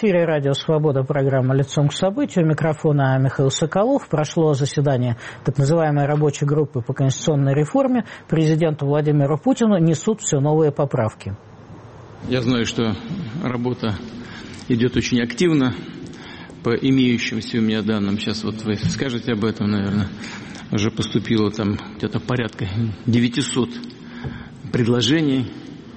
эфире «Радио Свобода», программа «Лицом к событию». У микрофона Михаил Соколов. Прошло заседание так называемой рабочей группы по конституционной реформе. Президенту Владимиру Путину несут все новые поправки. Я знаю, что работа идет очень активно по имеющимся у меня данным. Сейчас вот вы скажете об этом, наверное. Уже поступило там где-то порядка 900 предложений.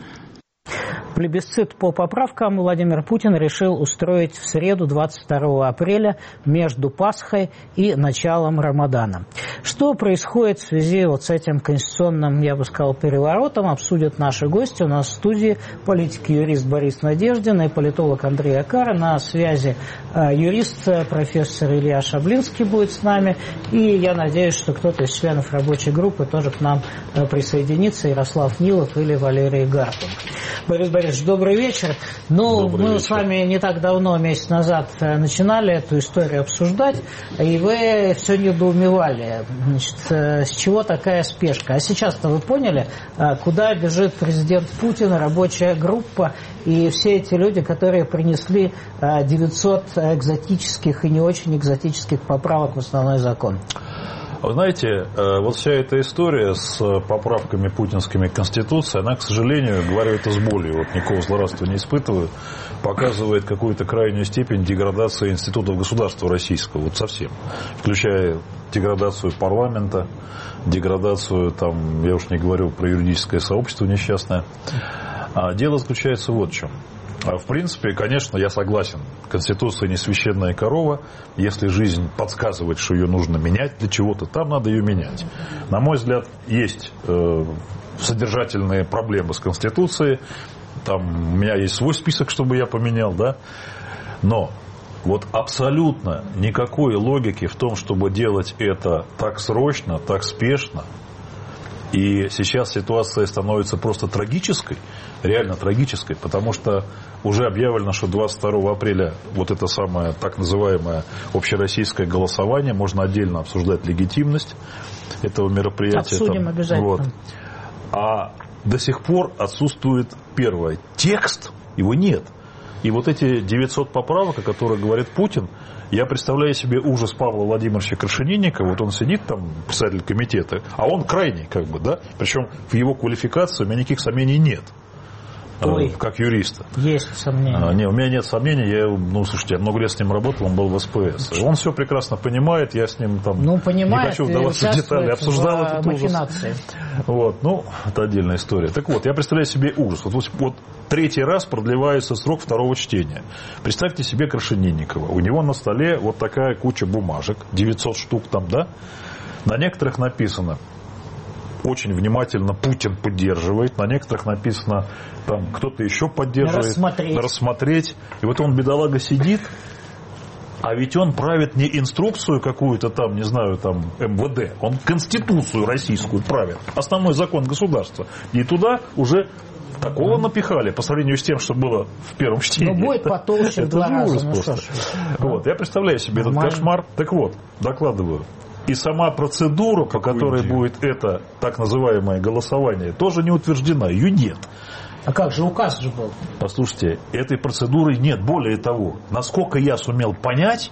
Плебисцит по поправкам Владимир Путин решил устроить в среду 22 апреля между Пасхой и началом Рамадана. Что происходит в связи вот с этим конституционным, я бы сказал, переворотом, обсудят наши гости. У нас в студии политик и юрист Борис Надеждин и политолог Андрей Акара. На связи юрист, профессор Илья Шаблинский будет с нами. И я надеюсь, что кто-то из членов рабочей группы тоже к нам присоединится. Ярослав Нилов или Валерий Гарпин. Борис Борисович, добрый вечер. Мы с вами не так давно, месяц назад, начинали эту историю обсуждать, и вы все недоумевали, значит, с чего такая спешка. А сейчас-то вы поняли, куда бежит президент Путин, рабочая группа и все эти люди, которые принесли 900 экзотических и не очень экзотических поправок в основной закон? Вы знаете, вот вся эта история с поправками путинскими к Конституции, она, к сожалению, говорю это с болью, вот никакого злорадства не испытываю, показывает какую-то крайнюю степень деградации институтов государства российского, вот совсем, включая деградацию парламента, деградацию, там, я уж не говорю про юридическое сообщество несчастное. А дело заключается вот в чем. В принципе, конечно, я согласен. Конституция не священная корова. Если жизнь подсказывает, что ее нужно менять для чего-то, там надо ее менять. На мой взгляд, есть содержательные проблемы с Конституцией. Там у меня есть свой список, чтобы я поменял, да. Но вот абсолютно никакой логики в том, чтобы делать это так срочно, так спешно. И сейчас ситуация становится просто трагической, реально трагической, потому что уже объявлено, что 22 апреля вот это самое так называемое общероссийское голосование, можно отдельно обсуждать легитимность этого мероприятия. Обсудим там, обязательно. Вот. А до сих пор отсутствует первое. Текст, его нет. И вот эти 900 поправок, о которых говорит Путин, я представляю себе ужас Павла Владимировича Крашенинникова. Вот он сидит там, председатель комитета, а он крайний, как бы, да? Причем в его квалификации у меня никаких сомнений нет. Ой, как юриста. Есть сомнения. Не, у меня нет сомнений. Слушайте, я много лет с ним работал, он был в СПС. Он все прекрасно понимает, я с ним там понимает, не хочу вдаваться в детали. Обсуждал этот ужас. Вот, это отдельная история. Так вот, я представляю себе ужас. Вот третий раз продлевается срок второго чтения. Представьте себе Крашенинникова. У него на столе вот такая куча бумажек, 900 штук там, да? На некоторых написано: очень внимательно Путин поддерживает. На некоторых написано, там кто-то еще поддерживает. Рассмотреть. И вот он, бедолага, сидит, а ведь он правит не инструкцию какую-то там, не знаю, там МВД, он Конституцию российскую правит. Основной закон государства. И туда уже такого напихали по сравнению с тем, что было в первом чтении. Но будет потолще в 2 раза. Вот, я представляю себе этот кошмар. Так вот, докладываю. И сама процедура, по которой будет это так называемое голосование, тоже не утверждена. Ее нет. А как же, указ же был? Послушайте, этой процедуры нет. Более того, насколько я сумел понять,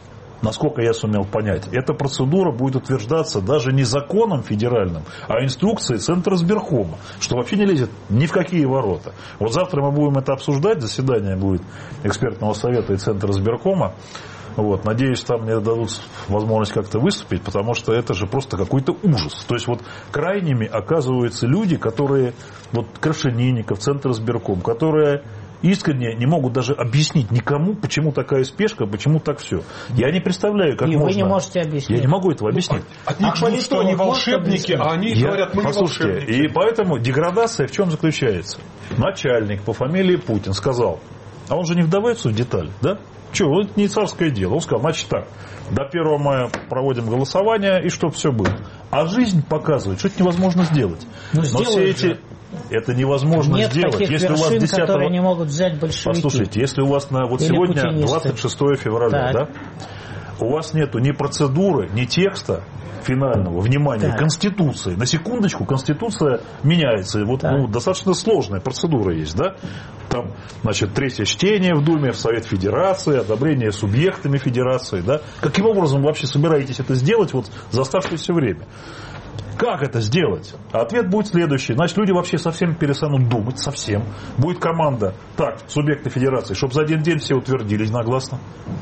эта процедура будет утверждаться даже не законом федеральным, а инструкцией Центризбиркома, что вообще не лезет ни в какие ворота. Вот завтра мы будем это обсуждать, заседание будет экспертного совета и Центризбиркома. Вот, надеюсь, там мне дадут возможность как-то выступить, потому что это же просто какой-то ужас. То есть вот крайними оказываются люди, которые, вот Крашенинников, Центризбирком, которые искренне не могут даже объяснить никому, почему такая спешка, почему так все. Я не представляю, как и можно... вы не можете объяснить. Я не могу этого объяснить. От них ждут, что они волшебники, а они говорят, мы не волшебники. И поэтому деградация в чем заключается? Начальник по фамилии Путин сказал, а он же не вдавается в деталь, да? Чего, это не царское дело. Он сказал, значит так, до 1 мая проводим голосование, и чтобы все было. А жизнь показывает, что это невозможно сделать. Но все эти... Это невозможно сделать. Нет таких если вершин, у вас 10... которые не могут взять большевики. Послушайте, если у вас вот сегодня путинисты. 26 февраля, да? У вас нету ни процедуры, ни текста финального, внимания, Конституции. На секундочку, Конституция меняется. Вот достаточно сложная процедура есть, да? Там, значит, 3-е чтение в Думе, в Совет Федерации, одобрение субъектами Федерации, да? Каким образом вы вообще собираетесь это сделать вот за оставшееся время? Как это сделать? А ответ будет следующий. Значит, люди вообще совсем перестанут думать, совсем. Будет команда, так, субъекты Федерации, чтобы за один день все утвердились нагласно.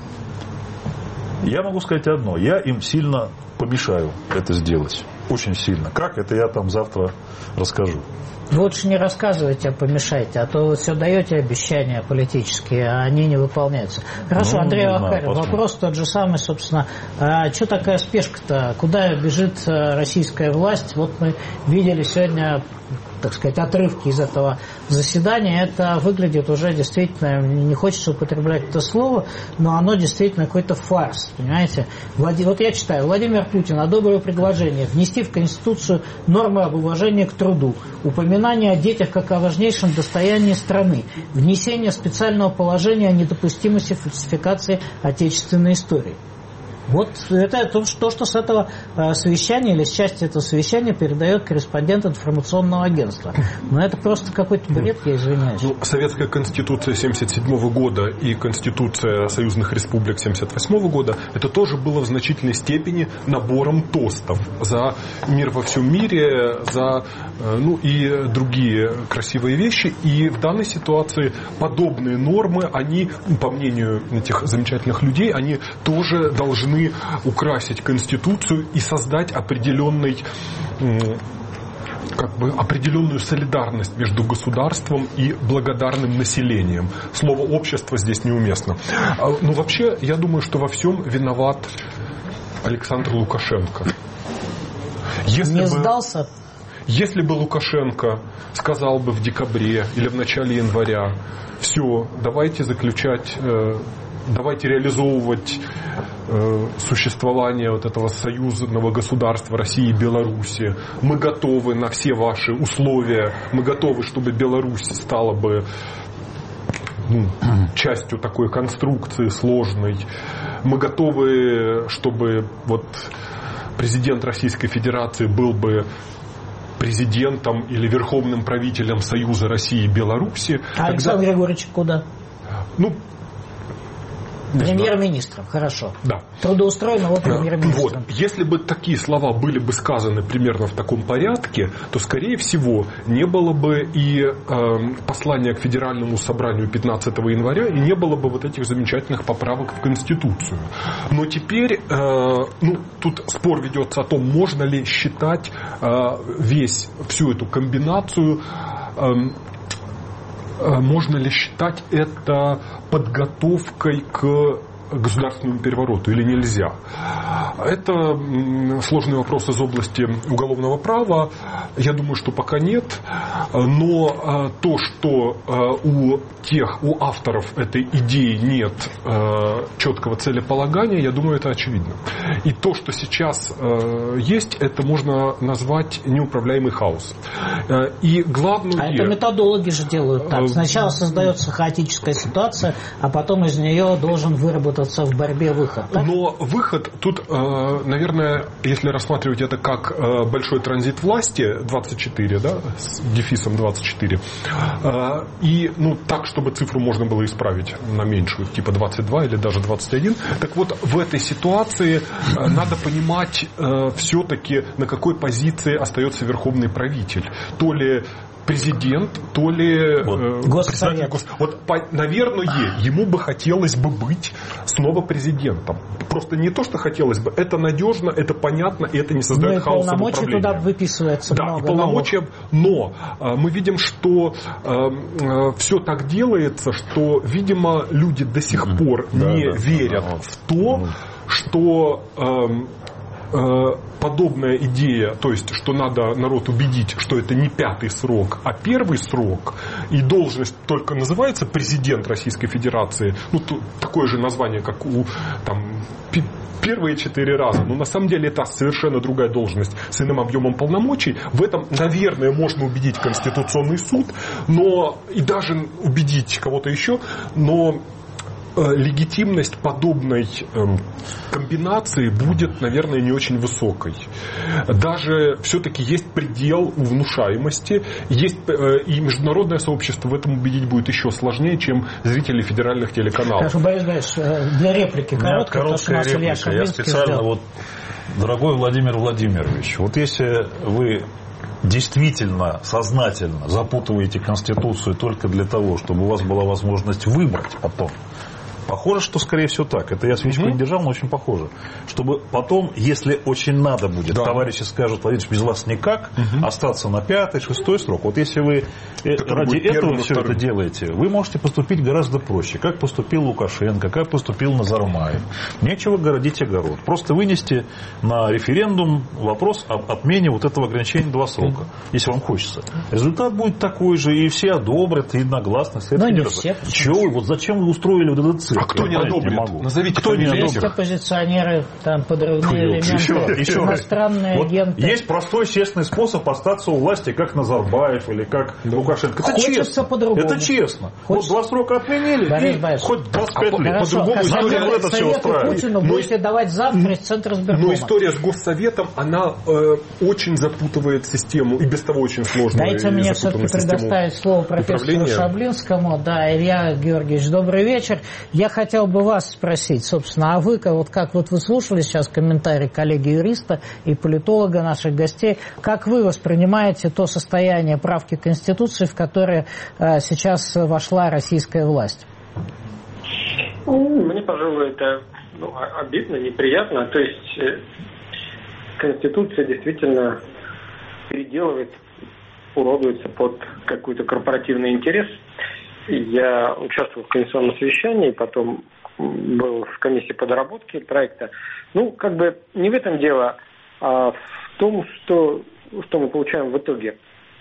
Я могу сказать одно. Я им сильно помешаю это сделать. Очень сильно. Как, это я там завтра расскажу. Лучше не рассказывайте, а помешайте, а то вы все даете обещания политические, а они не выполняются. Хорошо, Андрей Вахарев, вопрос тот же самый, собственно. Что такая спешка-то? Куда бежит российская власть? Вот мы видели сегодня, так сказать, отрывки из этого заседания. Это выглядит уже действительно, не хочется употреблять это слово, но оно действительно какой-то фарс, понимаете? Вот я читаю. Владимир Путин одобрил предложение внести в Конституцию нормы об уважении к труду, упоминание о детях как о важнейшем достоянии страны, внесение специального положения о недопустимости фальсификации отечественной истории. Вот это то, что с этого совещания или с части этого совещания передает корреспондент информационного агентства. Но это просто какой-то бред, я извиняюсь. Советская Конституция 1977 года и Конституция союзных республик 1978 года это тоже было в значительной степени набором тостов за мир во всем мире, за и другие красивые вещи. И в данной ситуации подобные нормы, они, по мнению этих замечательных людей, они тоже должны украсить Конституцию и создать определенную солидарность между государством и благодарным населением. Слово «общество» здесь неуместно. Но вообще, я думаю, что во всем виноват Александр Лукашенко. Не сдался? Если бы Лукашенко сказал бы в декабре или в начале января: все, давайте реализовывать существование вот этого союзного государства России и Беларуси. Мы готовы на все ваши условия. Мы готовы, чтобы Беларусь стала бы частью такой конструкции сложной. Мы готовы, чтобы вот президент Российской Федерации был бы президентом или верховным правителем Союза России и Беларуси. А Александр Григорьевич куда? Премьер-министром, хорошо. Да. Трудоустроенного премьер-министром. Вот. Если бы такие слова были бы сказаны примерно в таком порядке, то, скорее всего, не было бы и послания к Федеральному собранию 15 января, и не было бы вот этих замечательных поправок в Конституцию. Но теперь тут спор ведется о том, можно ли считать всю эту комбинацию, можно ли считать это подготовкой к государственному перевороту или нельзя. Это сложный вопрос из области уголовного права. Я думаю, что пока нет. Но то, что у авторов этой идеи нет четкого целеполагания, я думаю, это очевидно. И то, что сейчас есть, это можно назвать неуправляемый хаос. И главное... это методологи же делают так. Сначала создается хаотическая ситуация, а потом из нее должен выработаться в борьбе выход. Так? Но выход тут, наверное, если рассматривать это как большой транзит власти, 24, да, с дефисом 24, и так, чтобы цифру можно было исправить на меньшую, типа 22 или даже 21. Так вот, в этой ситуации надо понимать все-таки, на какой позиции остается верховный правитель. То ли президент, то ли Госсовет. Наверное, ему бы хотелось бы быть снова президентом. Просто не то, что хотелось бы, это надежно, это понятно, и это не создает хаоса в управлении. Полномочия туда выписывается много. Да, полномочия, но мы видим, что все так делается, что, видимо, люди до сих пор не верят в то, что подобная идея, то есть, что надо народ убедить, что это не 5-й срок, а 1-й срок, и должность только называется президент Российской Федерации, такое же название, как у первые 4 раза, но на самом деле это совершенно другая должность с иным объемом полномочий. В этом, наверное, можно убедить Конституционный суд, но и даже убедить кого-то еще, но легитимность подобной комбинации будет, наверное, не очень высокой. Даже все-таки есть предел внушаемости, есть, и международное сообщество в этом убедить будет еще сложнее, чем зрители федеральных телеканалов. Хорошо, Борис Борисович, для реплики короткая реплика. Я специально, дорогой Владимир Владимирович, если вы действительно, сознательно запутываете Конституцию только для того, чтобы у вас была возможность выбрать потом. Похоже, что скорее всего так. Это я свечку не держал, но очень похоже. Чтобы потом, если очень надо будет, товарищи скажут: Владимир, без вас никак, остаться на 5-й, 6-й срок. Если вы ради этого все это делаете, вы можете поступить гораздо проще. Как поступил Лукашенко, как поступил Назарбаев. Нечего городить огород. Просто вынести на референдум вопрос об отмене этого ограничения 2 срока, если вам хочется. Результат будет такой же, и все одобрят, и единогласно. Но не все. Чего вы? Зачем вы устроили этот цирк? А кто не одобрит? Назовите, кто не одобрит. Есть оппозиционеры, подрывные элементы, иностранные агенты. Есть простой, честный способ остаться у власти, как Назарбаев или как Лукашенко. Это честно. По-другому. Это честно. 2 срока отменили, и хоть 25 лет. По-другому история это все устраивает. Путину будете давать завтра из Центра избиркома. Но история с Госсоветом, она очень запутывает систему, и без того очень сложную. Дайте мне все-таки предоставить слово профессору Шаблинскому. Да, Илья Георгиевич, добрый вечер. Я хотел бы вас спросить, собственно, а вы, как вы слушали сейчас комментарий коллеги-юриста и политолога наших гостей, как вы воспринимаете то состояние правки Конституции, в которое сейчас вошла российская власть? Мне, пожалуй, это обидно, неприятно. То есть Конституция действительно переделывает, уродуется под какой-то корпоративный интерес. Я участвовал в конституционном совещании, потом был в комиссии по доработке проекта. Не в этом дело, а в том, что мы получаем в итоге.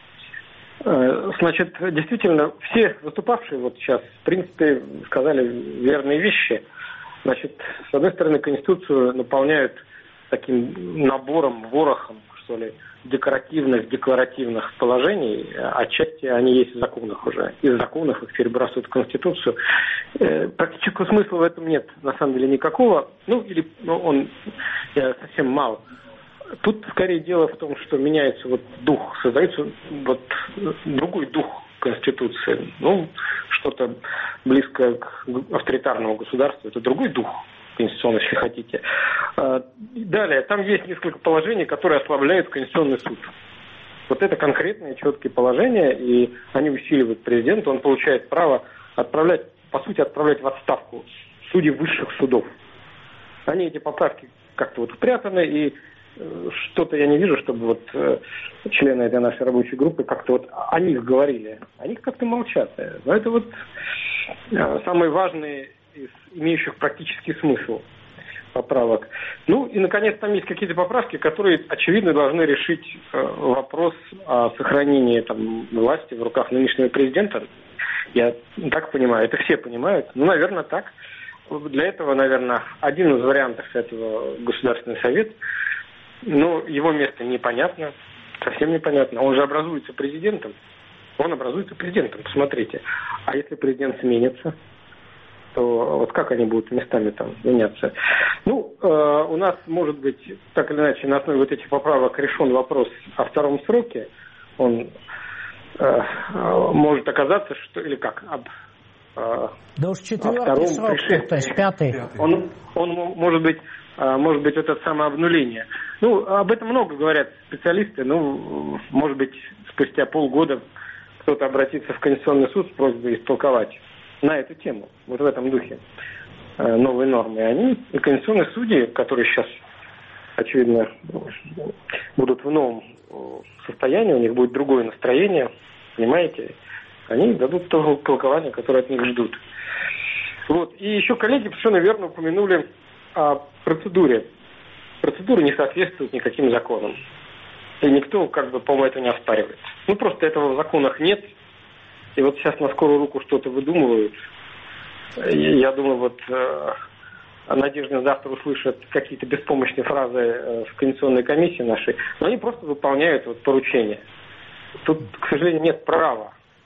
Значит, действительно, все выступавшие сейчас, в принципе, сказали верные вещи. Значит, с одной стороны, Конституцию наполняют таким набором, ворохом, что ли, декларативных положений, отчасти они есть в законах уже. Из законов их перебрасывают в Конституцию. Практического смысла в этом нет, на самом деле, никакого. Он совсем мал. Тут скорее дело в том, что меняется дух, создается другой дух Конституции. Что-то близкое к авторитарному государству. Это другой дух конституционный, если хотите. Далее, там есть несколько положений, которые ослабляют Конституционный суд. Это конкретные, четкие положения, и они усиливают президента. Он получает право отправлять в отставку судей высших судов. Эти поправки как-то спрятаны, и что-то я не вижу, чтобы члены этой нашей рабочей группы как-то о них говорили. О них как-то молчат. Но это самые важные из имеющих практический смысл поправок. И, наконец, там есть какие-то поправки, которые, очевидно, должны решить вопрос о сохранении власти в руках нынешнего президента. Я так понимаю, это все понимают. Наверное, так. Для этого, наверное, один из вариантов этого Государственный совет. Его место непонятно, совсем непонятно. Он же образуется президентом. Посмотрите. А если президент сменится, то как они будут местами меняться? У нас, может быть, так или иначе, на основе этих поправок решен вопрос о 2-м сроке. Он может оказаться, что... Или как? Да уж 4-й срок, то есть 5-й. Он может быть, это самообнуление. Об этом много говорят специалисты. Может быть, спустя полгода кто-то обратится в Конституционный суд с просьбой истолковать на эту тему, в этом духе новые нормы. И конституционные судьи, которые сейчас, очевидно, будут в новом состоянии, у них будет другое настроение, понимаете, они дадут то толкование, которое от них ждут. И еще коллеги совершенно верно упомянули о процедуре. Процедура не соответствует никаким законам. И никто, по-моему, это не оспаривает. Просто этого в законах нет. И сейчас на скорую руку что-то выдумывают. Я думаю, Надежда завтра услышат какие-то беспомощные фразы в Конституционной комиссии нашей. Но они просто выполняют поручения. Тут, к сожалению, нет права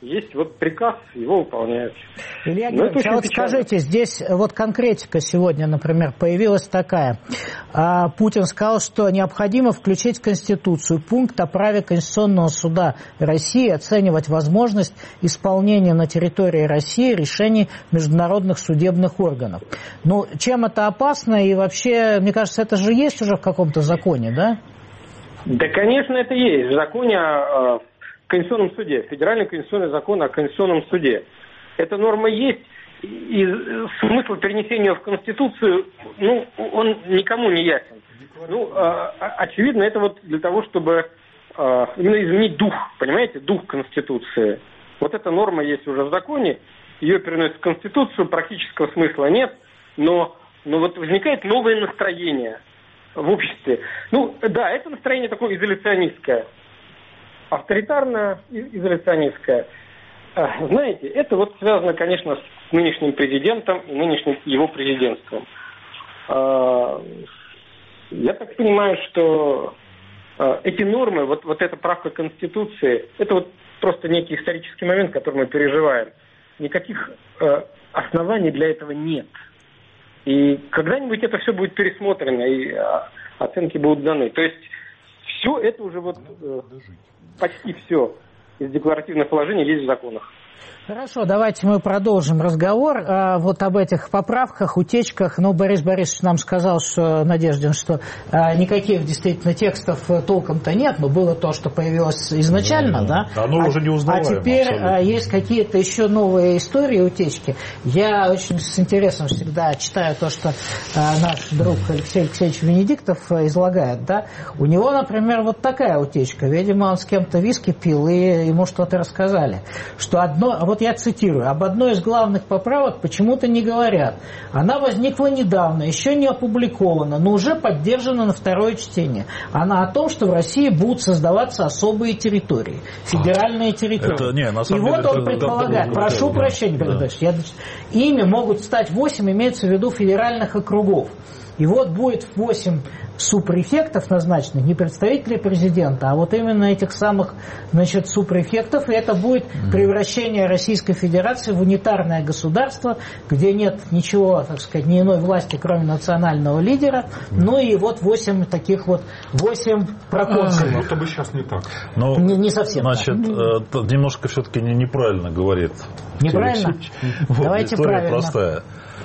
есть вот приказ, его выполняют. Илья Георгиевич, а вот скажите, здесь вот конкретика сегодня, например, появилась такая. Путин сказал, что необходимо включить в Конституцию пункт о праве Конституционного суда России оценивать возможность исполнения на территории России решений международных судебных органов. Ну, чем это опасно? И вообще, мне кажется, это же есть уже в каком-то законе, да? Да, конечно, это есть. В законе о Конституционном суде. Федеральный конституционный закон о Конституционном суде. Эта норма есть. И смысл перенесения в Конституцию, ну, он никому не ясен. Ну, очевидно, это вот для того, чтобы именно изменить дух, понимаете, дух Конституции. Вот эта норма есть уже в законе, ее переносят в Конституцию, практического смысла нет, но вот возникает новое настроение в обществе. Ну, да, это настроение такое изоляционистское, авторитарное, изоляционистское. Знаете, это вот связано, конечно, с нынешним президентом и нынешним его президентством. Я так понимаю, что эти нормы, вот эта правка Конституции, это вот просто некий исторический момент, который мы переживаем. Никаких оснований для этого нет. И когда-нибудь это все будет пересмотрено, и оценки будут даны. То есть все это уже вот почти все из декларативных положений есть в законах. Хорошо, давайте мы продолжим разговор вот об этих поправках, утечках. Ну, Борис Борисович нам сказал, что Надеждин, что никаких действительно текстов толком-то нет, но было то, что появилось изначально, да? Оно уже не узнаваемо. А теперь абсолютно. Есть какие-то еще новые истории, утечки. Я очень с интересом всегда читаю то, что наш друг Алексей Алексеевич Венедиктов излагает, да? У него, например, вот такая утечка. Видимо, он с кем-то виски пил, и ему что-то рассказали. Что вот я цитирую, об одной из главных поправок почему-то не говорят. Она возникла недавно, еще не опубликована, но уже поддержана на второе чтение. Она о том, что в России будут создаваться особые территории, федеральные территории. Это, не, на самом и деле, вот он предполагает, прошу прощения, ими могут стать 8, имеется в виду федеральных округов. И вот будет 8 субпрефектов назначенных, не представителей президента, а вот именно этих самых, значит, субпрефектов, и это будет превращение Российской Федерации в унитарное государство, где нет ничего, так сказать, ни иной власти, кроме национального лидера, ну и вот 8 таких вот, 8 проконсулов. Это бы сейчас не так. Но, не совсем. Значит, немножко все-таки неправильно говорит. Неправильно? Давайте история правильно. Простая.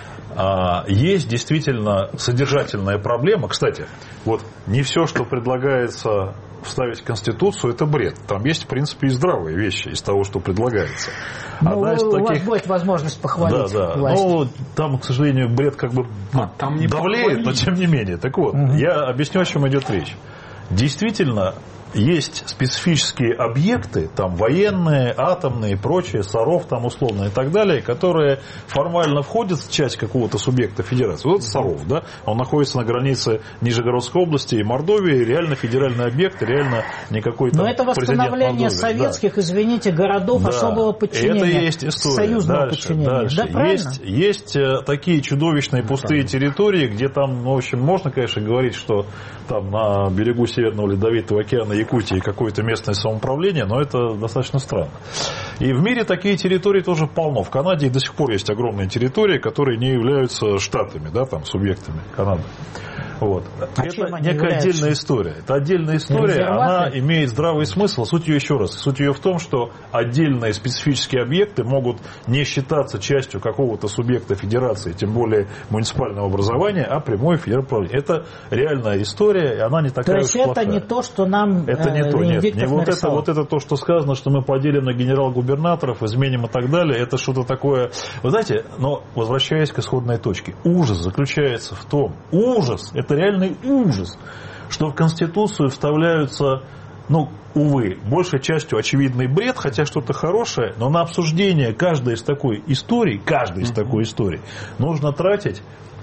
Есть действительно содержательная проблема. Кстати, вот не все, что предлагается вставить в Конституцию, это бред. Там есть, в принципе, и здравые вещи из того, что предлагается. Одна из таких... У вас будет возможность похвалить власть. Но там, к сожалению, бред как бы там не давлеет, похвалить. но тем не менее. Так вот, я объясню, о чем идет речь. Действительно, есть специфические объекты, там военные, атомные и прочие, Саров там условно и так далее, которые формально входят в часть какого-то субъекта федерации. Вот Саров, да, он находится на границе Нижегородской области и Мордовии, реально федеральный объект, реально никакой там президент Мордовии. Но это восстановление советских, да. Извините, городов особого подчинения. Это есть история. Союзного подчинения. Дальше. Да, есть такие чудовищные пустые территории, где там, в общем, можно, конечно, говорить, что там на берегу Северного Ледовитого океана Якутии какое-то местное самоуправление, но это достаточно странно. И в мире такие территории тоже полно. В Канаде до сих пор есть огромные территории, которые не являются штатами, да, там, субъектами Канады. Вот. Это некая отдельная история. Это отдельная история, она имеет здравый смысл. Суть ее еще раз. Суть ее в том, что отдельные специфические объекты могут не считаться частью какого-то субъекта федерации, тем более муниципального образования, а прямое федеральное управление. Это реальная история, и она не такая уж плохая. То есть это не то, что нам это не то, нет. Не вот это то, что сказано, что мы поделим на генерал-губернаторов, изменим и так далее. Это что-то такое. Вы знаете, но возвращаясь к исходной точке, ужас заключается в том, это реальный ужас, что в Конституцию вставляются, увы, большей частью очевидный бред, хотя что-то хорошее, но на обсуждение каждой из такой истории нужно тратить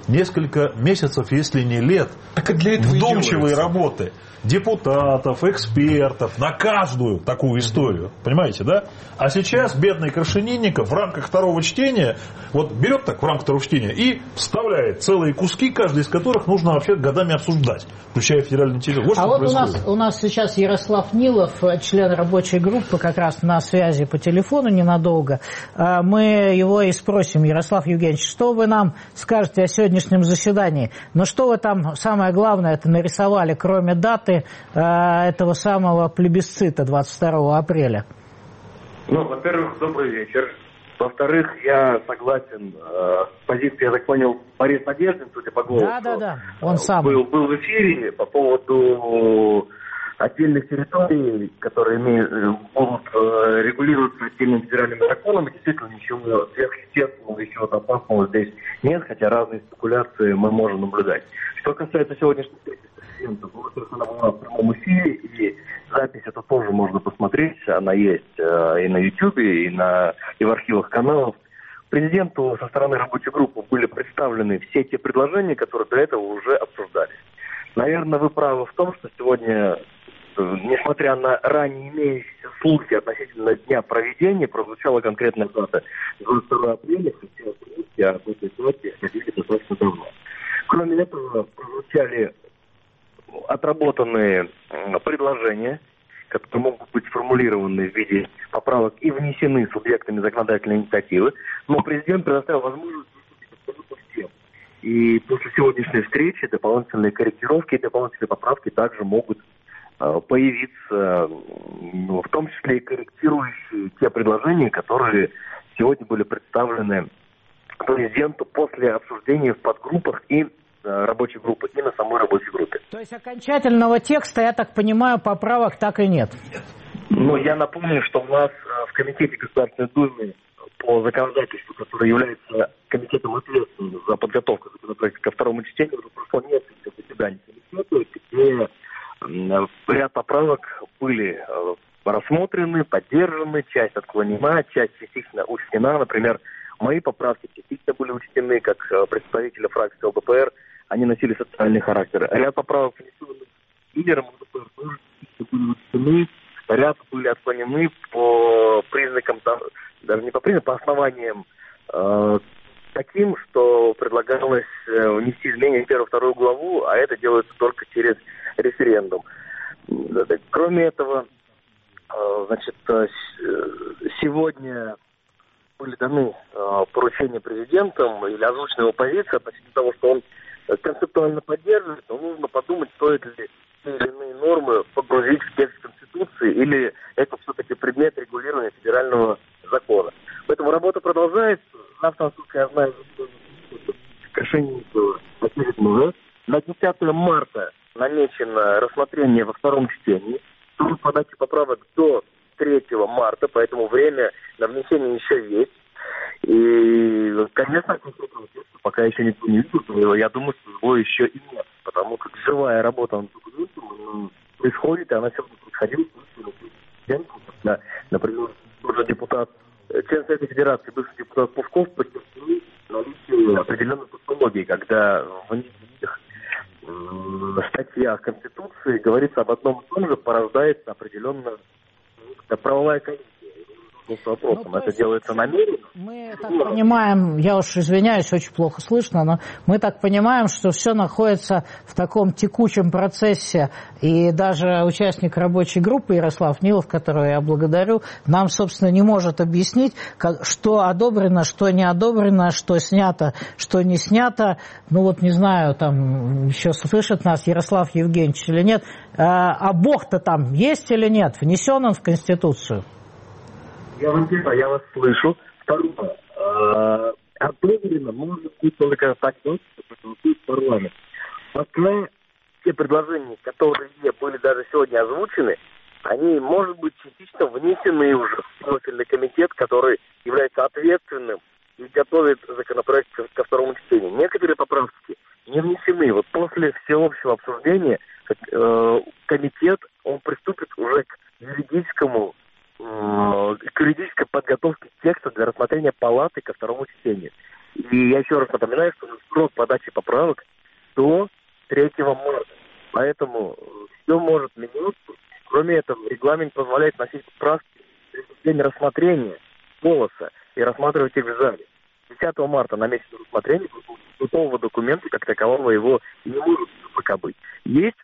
несколько месяцев, если не лет, вдумчивой работы депутатов, экспертов на каждую такую историю. Понимаете, да? А сейчас бедный Крашенинников в рамках второго чтения, вот берет так в рамках второго чтения и вставляет целые куски, каждый из которых нужно вообще годами обсуждать, включая федеральный телевизор. Вот а вот у нас сейчас Ярослав Нилов, член рабочей группы, как раз на связи по телефону ненадолго. Мы его и спросим: Ярослав Евгеньевич, что вы нам скажете о сегодняшнем заседании? Но что вы там, самое главное, это нарисовали, кроме даты этого самого плебисцита 22 апреля? Ну, во-первых, добрый вечер. Во-вторых, я согласен с позицией, я так понял, Борис Надеждин, судя по голосу. Да, он сам. Был в эфире по поводу отдельных территорий, которые будут регулироваться отдельными федеральными законами. Действительно, ничего сверхъестественного, еще опасного здесь нет, хотя разные спекуляции мы можем наблюдать. Что касается сегодняшней встречи с президентом, она была в прямом эфире, и запись это тоже можно посмотреть, она есть и на YouTube, и в архивах каналов. Президенту со стороны рабочей группы были представлены все те предложения, которые до этого уже обсуждались. Наверное, вы правы в том, что сегодня, несмотря на ранее имеющиеся слухи относительно дня проведения, прозвучала конкретная дата 22 апреля, хотя слухи об этой дате ходили достаточно давно. Кроме этого, прозвучали отработанные предложения, которые могут быть сформулированы в виде поправок и внесены субъектами законодательной инициативы, но президент предоставил возможность выступить абсолютно всем. И после сегодняшней встречи дополнительные корректировки и дополнительные поправки также могут появиться, в том числе и корректирующие те предложения, которые сегодня были представлены президенту после обсуждения в подгруппах и рабочей группы, и на самой рабочей группе. То есть окончательного текста, я так понимаю, поправок так и нет? Ну, я напомню, что у нас в Комитете Государственной Думы по законодательству, который является комитетом ответственным за подготовку законопроекта ко второму чтению, уже прошло несколько заседаний комитета, где ряд поправок были рассмотрены, поддержаны, часть отклонена, часть частично учтена. Например, мои поправки частично были учтены как представителя фракции ЛДПР, они носили социальный характер. Ряд поправок, внесенных лидером ЛДПР, тоже были учтены, ряд были отклонены по признакам, даже не по признакам, по основаниям таким, что предлагалось внести изменения в 1-2 главу, а это делается только через референдум. Кроме этого, сегодня были даны поручения президентом или озвучена его позиция относительно того, что он концептуально поддерживает, но нужно подумать, стоит ли те или иные нормы погрузить в текст Конституции, или это все-таки предмет регулирования федерального закона. Поэтому работа продолжается. Завтра, насколько я знаю, Крашенинникова на 10 марта намечено рассмотрение во втором чтении. Срок подачи поправок до 3 марта, поэтому время на внесение еще есть. И, конечно, пока еще никто не видел, я думаю, что его еще и нет, потому как живая работа над документом происходит, и она сегодня происходила, например, уже депутат, член Совета Федерации, бывший депутат Пушков, подчеркнул наличие определенной технологии, когда в нескольких статьях Конституции говорится об одном и том же, порождается определенная правовая комиссия. Это делается намеренно. Мы так понимаем, я уж извиняюсь, очень плохо слышно, но мы так понимаем, что все находится в таком текучем процессе, и даже участник рабочей группы Ярослав Нилов, которого я благодарю, нам, собственно, не может объяснить, что одобрено, что не одобрено, что снято, что не снято. Ну вот не знаю, там еще слышит нас Ярослав Евгеньевич или нет. А Бог-то там есть или нет? Внесен он в Конституцию? Я вас слышу. Второе. Одобрено может быть только так, что будет парламент. Пока те предложения, которые были даже сегодня озвучены, они, может быть, частично внесены уже в профильный комитет, который является ответственным и готовит законопроект ко второму чтению. Некоторые поправки не внесены. Вот после всеобщего обсуждения комитет, он приступит уже к юридической подготовке текста для рассмотрения палаты ко второму чтению. И И я еще раз напоминаю, что срок подачи поправок до 3 марта. Поэтому все может меняться. Кроме этого, регламент позволяет носить справки в день рассмотрения голоса и рассматривать их в зале. 10 марта на месяц рассмотрения готового документа, как такового, его не может пока быть. Есть.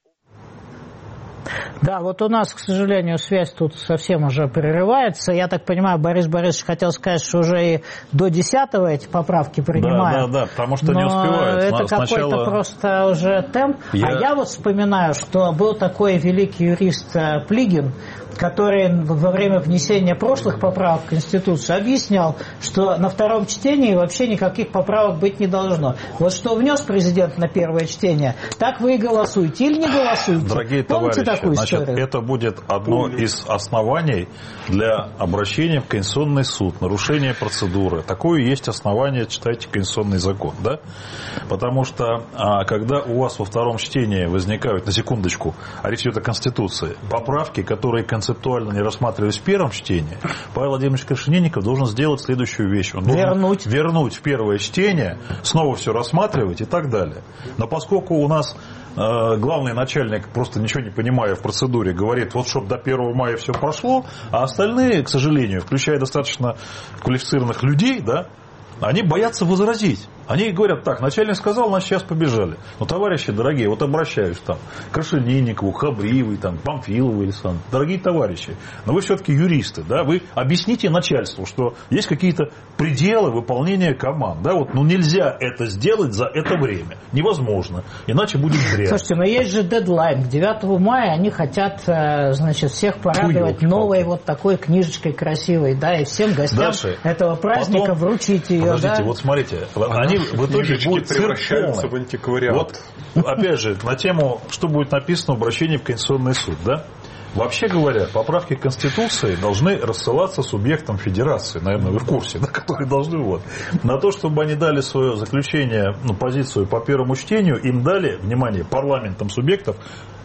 Да, вот у нас, к сожалению, связь тут совсем уже прерывается. Я так понимаю, Борис Борисович хотел сказать, что уже и до 10-го эти поправки принимают. Да, потому что не успевают. Это какой-то просто уже темп. А я вот вспоминаю, что был такой великий юрист Плигин, который во время внесения прошлых поправок в Конституцию объяснял, что на втором чтении вообще никаких поправок быть не должно. Вот что внес президент на первое чтение, так вы и голосуете или не голосуете. Дорогие Помните товарищи, такую историю? это будет одно из оснований для обращения в Конституционный суд, нарушение процедуры. Такое есть основание, читайте Конституционный закон, да? Потому что, когда у вас во втором чтении возникают, на секундочку, а речь идет о Конституции, поправки, которые концептуально не рассматривались в первом чтении, Павел Владимирович Крашенинников должен сделать следующую вещь. Он должен вернуть в первое чтение, снова все рассматривать и так далее. Но поскольку у нас главный начальник, просто ничего не понимая в процедуре, говорит, вот чтобы до 1 мая все прошло, а остальные, к сожалению, включая достаточно квалифицированных людей, да, они боятся возразить. Они говорят, так, начальник сказал, значит, сейчас побежали. Но, товарищи дорогие, вот обращаюсь там к Крашенинникову, Хабриевой, там, Памфиловой, Александр. Дорогие товарищи, но вы все-таки юристы, да, вы объясните начальству, что есть какие-то пределы выполнения команд, да, вот, ну, нельзя это сделать за это время. Невозможно, иначе будет зря. Слушайте, но есть же дедлайн. К 9 мая они хотят, значит, всех порадовать новой вот такой книжечкой красивой, да, и всем гостям этого праздника потом вручить ее, подождите, да. вот смотрите, они в итоге будут превращаются в антиквариат. Вот, опять же, на тему, что будет написано в обращении в Конституционный суд, да? Вообще говоря, поправки к Конституции должны рассылаться субъектам федерации, наверное, вы в курсе, да, которые должны вот. На то, чтобы они дали свое заключение, позицию по первому чтению, им дали, внимание, парламентам субъектов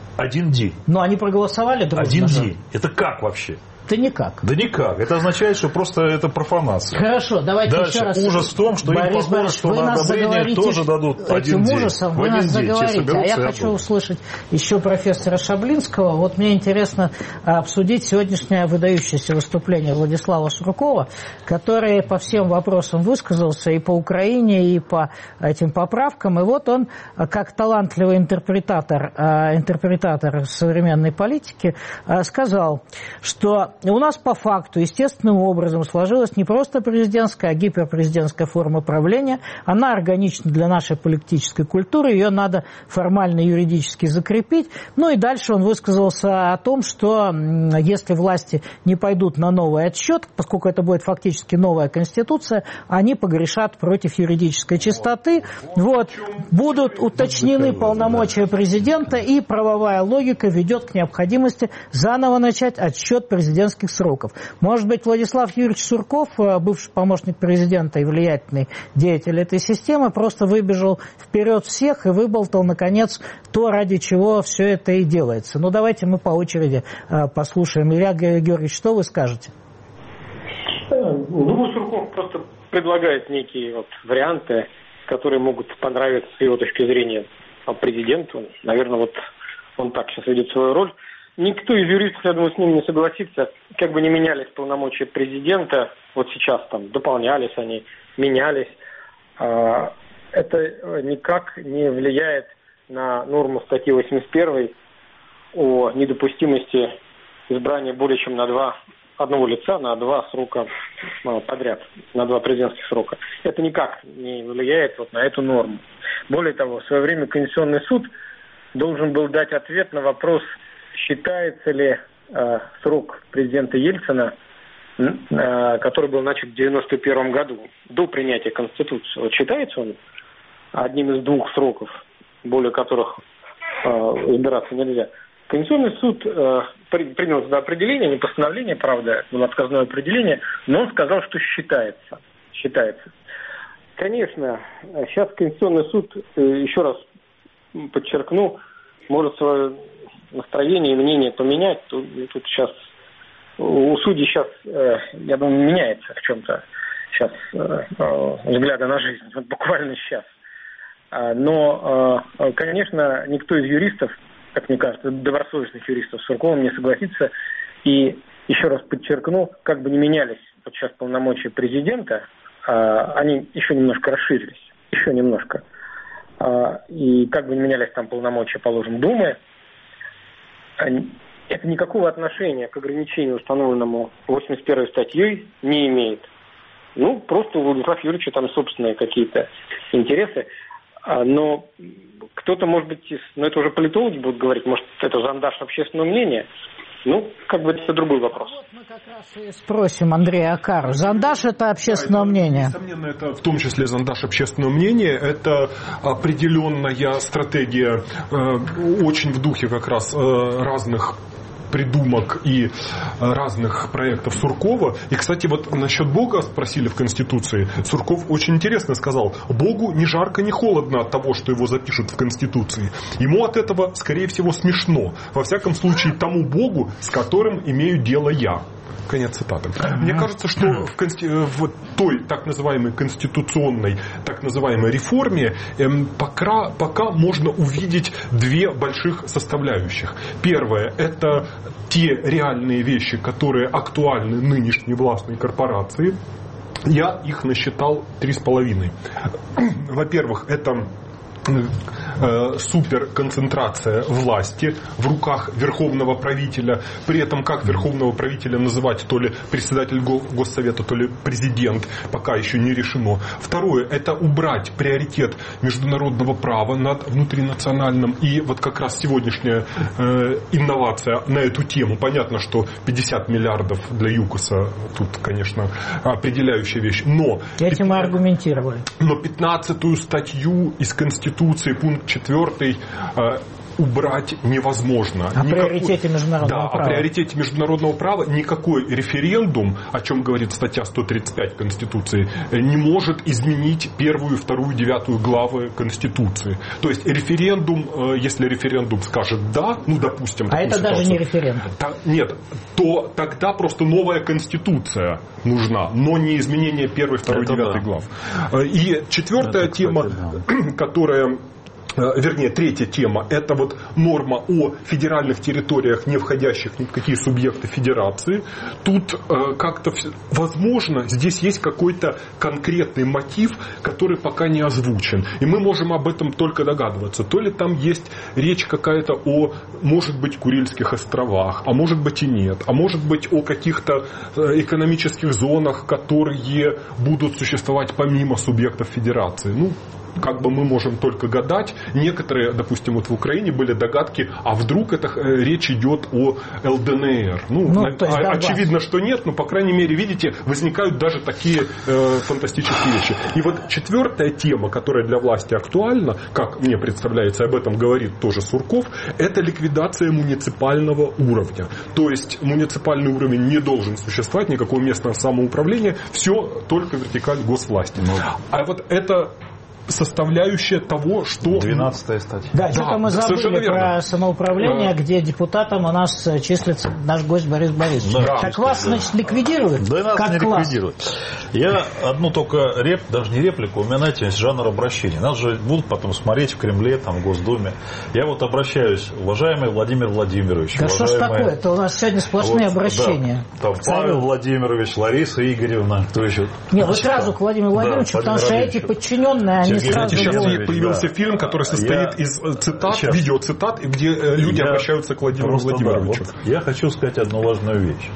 1 день. Но они проголосовали дружно. 1 день. Это как вообще? Да никак. Да никак. Это означает, что просто это профанация. Хорошо, давайте дальше еще раз. Ужас в том, что им похоже, что на одобрение тоже дадут 1 день. Ужасом вы нас заговорите. А я хочу услышать еще профессора Шаблинского. Вот мне интересно обсудить сегодняшнее выдающееся выступление Владислава Суркова, который по всем вопросам высказался и по Украине, и по этим поправкам. И вот он, как талантливый интерпретатор современной политики, сказал, что у нас по факту естественным образом сложилась не просто президентская, а гиперпрезидентская форма правления. Она органична для нашей политической культуры, ее надо формально юридически закрепить. Ну и дальше он высказался о том, что если власти не пойдут на новый отсчет, поскольку это будет фактически новая конституция, они погрешат против юридической чистоты. Вот, будут уточнены полномочия президента, и правовая логика ведет к необходимости заново начать отсчет президентских сроков. Может быть, Владислав Юрьевич Сурков, бывший помощник президента и влиятельный деятель этой системы, просто выбежал вперед всех и выболтал, наконец, то, ради чего все это и делается. Ну, давайте мы по очереди послушаем. Илья Георгиевич, что вы скажете? Думаю, Сурков просто предлагает некие вот варианты, которые могут понравиться с его точки зрения президенту. Наверное, вот он так сейчас видит свою роль. Никто из юристов, я думаю, с ним не согласится. Как бы ни менялись полномочия президента, вот сейчас там дополнялись они, менялись, это никак не влияет на норму статьи 81 о недопустимости избрания более чем на одного лица на 2 срока подряд, на 2 президентских срока. Это никак не влияет вот на эту норму. Более того, в свое время Конституционный суд должен был дать ответ на вопрос, считается ли срок президента Ельцина, который был начат в 1991 году, до принятия Конституции. Вот считается он одним из 2 сроков, более которых избираться нельзя. Конституционный суд принял это определение, не постановление, правда, было отказное определение, но он сказал, что считается. Конечно, сейчас Конституционный суд, еще раз подчеркну, может свое настроение и мнение поменять. Тут сейчас у судей сейчас, я думаю, меняется в чем-то сейчас взгляда на жизнь, вот буквально сейчас. Но, конечно, никто из юристов, как мне кажется, добросовестных юристов с Сурковым не согласится. И еще раз подчеркну, как бы ни менялись вот сейчас полномочия президента, они еще немножко расширились, еще немножко. И как бы ни менялись там полномочия, положим, Думы, это никакого отношения к ограничению, установленному 81-й статьей, не имеет. Ну, просто у Владислава Юрьевича там собственные какие-то интересы. Но кто-то, может быть, это уже политологи будут говорить, может, это зондаж общественного мнения. Ну, как бы это другой вопрос. Вот мы как раз и спросим Андрея Акару. Зондаж – это общественное мнение? Несомненно, это в том числе зондаж общественного мнения. Это определенная стратегия, очень в духе как раз разных придумок и разных проектов Суркова. И, кстати, вот насчет Бога спросили в Конституции. Сурков очень интересно сказал: Богу ни жарко, ни холодно от того, что его запишут в Конституции. Ему от этого, скорее всего, смешно. Во всяком случае, тому Богу, с которым имею дело я. Конец цитаты. Мне кажется, что в той так называемой конституционной, так называемой реформе пока можно увидеть две больших составляющих. Первое – это те реальные вещи, которые актуальны нынешней властной корпорации. Я их насчитал 3,5. Во-первых, это суперконцентрация власти в руках верховного правителя. При этом как верховного правителя называть, то ли председатель Госсовета, то ли президент, пока еще не решено. Второе, это убрать приоритет международного права над внутринациональным. И вот как раз сегодняшняя инновация на эту тему. Понятно, что 50 миллиардов для ЮКОСа тут, конечно, определяющая вещь. Но этим мы аргументировали. Но 15-ю статью из Конституции, пункт 4, убрать невозможно. О приоритете международного права. О приоритете международного права никакой референдум, о чем говорит статья 135 Конституции, не может изменить 1, 2, 9 главы Конституции. То есть референдум, если референдум скажет «да», ну, допустим... А это даже не референдум. Нет, то тогда просто новая Конституция нужна, но не изменение 1, 2, 9 глав. И четвертая тема, которая... Вернее, третья тема – это вот норма о федеральных территориях, не входящих ни в какие субъекты федерации. Тут как-то, возможно, здесь есть какой-то конкретный мотив, который пока не озвучен. И мы можем об этом только догадываться. То ли там есть речь какая-то о, может быть, Курильских островах, а может быть и нет. А может быть о каких-то экономических зонах, которые будут существовать помимо субъектов федерации. Ну, как бы мы можем только гадать. Некоторые, допустим, вот в Украине были догадки, а вдруг это речь идет о ЛДНР. Очевидно, что нет, но, по крайней мере, видите, возникают даже такие фантастические вещи. И вот четвертая тема, которая для власти актуальна, как мне представляется, об этом говорит тоже Сурков, это ликвидация муниципального уровня. То есть муниципальный уровень не должен существовать, никакого местного самоуправления, все только вертикаль госвласти. А вот это составляющая того, что... 12-я статья. Да, что-то мы забыли про самоуправление, где депутатом у нас числится наш гость Борис Борисович. Да, так вас, значит, ликвидируют? Да, нас как не класс? ликвидируют. Я одну только даже не реплику, у меня, знаете, есть жанр обращения. Нас же будут потом смотреть в Кремле, там, в Госдуме. Я вот обращаюсь, уважаемый Владимир Владимирович. Да что ж такое? Это у нас сегодня сплошные обращения. Да, там Павел Владимирович, Лариса Игоревна. Кто еще? Нет, вы сразу к Владимиру Владимировичу, да, потому что эти подчиненные, они сразу... Сейчас появился фильм, который состоит из цитат, видеоцитат, где люди обращаются к Владимиру Владимировичу. Да, вот я хочу сказать одну важную вещь.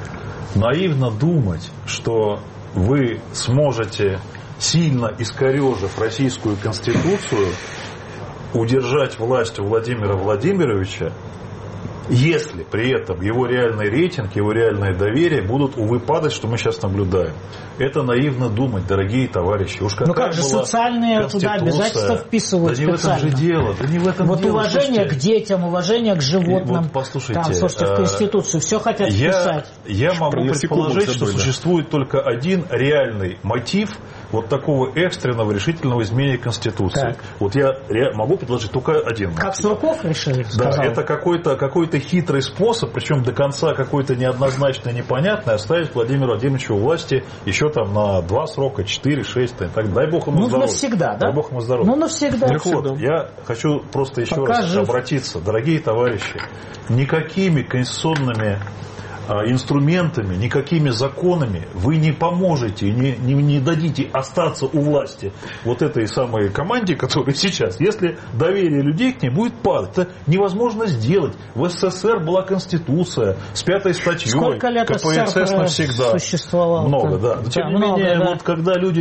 Наивно думать, что вы сможете, сильно искорежив российскую Конституцию, удержать власть у Владимира Владимировича, если при этом его реальный рейтинг, его реальное доверие будут, увы, падать, что мы сейчас наблюдаем. Это наивно думать, дорогие товарищи. Уж ну как же социальные туда обязательства вписывают специально. Да не в этом же дело. Да не в этом вот дело. Уважение к детям, уважение к животным. Вот послушайте. Там, слушайте, в Конституцию все хотят вписать. Я могу предположить, что существует только один реальный мотив, вот такого экстренного решительного изменения Конституции. Так. Вот я могу предложить только один. Как Сурков решил? Да, это какой-то хитрый способ, причем до конца какой-то неоднозначный, непонятный, оставить Владимира Владимировича у власти еще там на 2 срока, 4, 6, так, дай бог ему здоровья. Навсегда, да? Дай бог ему здоровья. Навсегда. Так вот, я хочу просто еще раз обратиться, дорогие товарищи, никакими конституционными инструментами, никакими законами вы не поможете, не дадите остаться у власти вот этой самой команде, которая сейчас, если доверие людей к ней будет падать. Это невозможно сделать. В СССР была Конституция с 5 статьей. Сколько лет КПСС навсегда. Существовало? Много, да. Но, тем не менее, вот когда люди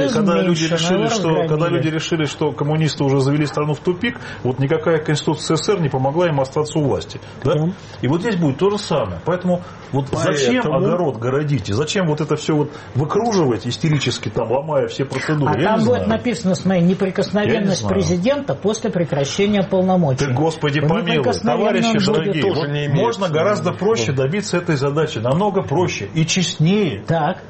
решили, что коммунисты уже завели страну в тупик, вот никакая Конституция СССР не помогла им остаться у власти. Да? И вот здесь будет то же самое. Поэтому вот зачем огород городить? И зачем вот это все вот выкруживать истерически, там, ломая все процедуры? А там будет написано, смотри, неприкосновенность президента после прекращения полномочий. Ты, Господи, помилуй, товарищи дорогие, вот можно гораздо проще добиться этой задачи, намного проще и честнее. Так.